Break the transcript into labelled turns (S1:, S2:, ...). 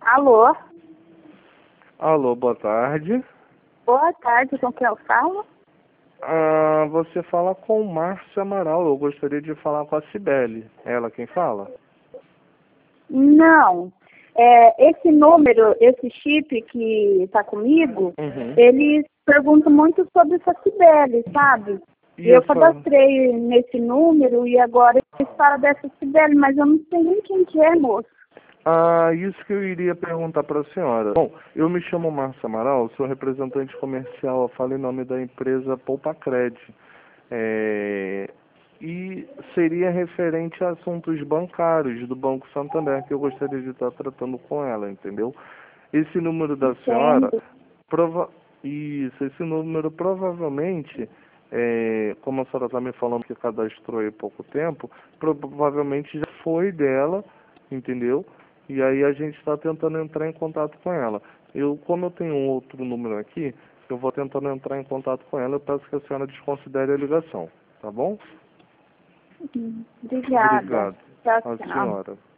S1: Alô?
S2: Alô, boa tarde.
S1: Boa tarde, com quem eu falo?
S2: Você fala com o Márcio Amaral. Eu gostaria de falar com a Cibele. É ela quem fala?
S1: Não. Esse número, esse chip que está comigo,
S2: Uhum.
S1: eles perguntam muito sobre essa Cibele, sabe? E eu cadastrei nesse número e agora eles falam dessa Cibele, mas eu não sei nem quem que é, moço.
S2: Isso que eu iria perguntar para a senhora. Bom, eu me chamo Márcio Amaral, sou representante comercial, eu falo em nome da empresa Poupacred. E seria referente a assuntos bancários do Banco Santander, que eu gostaria de estar tratando com ela, entendeu? Esse número da senhora, esse número provavelmente, como a senhora está me falando que cadastrou aí há pouco tempo, provavelmente já foi dela, entendeu? E aí a gente está tentando entrar em contato com ela. Como eu tenho um outro número aqui, eu vou tentando entrar em contato com ela, eu peço que a senhora desconsidere a ligação, tá bom?
S1: Obrigada.
S2: Obrigado.
S1: Tchau,
S2: A
S1: tchau.
S2: senhora.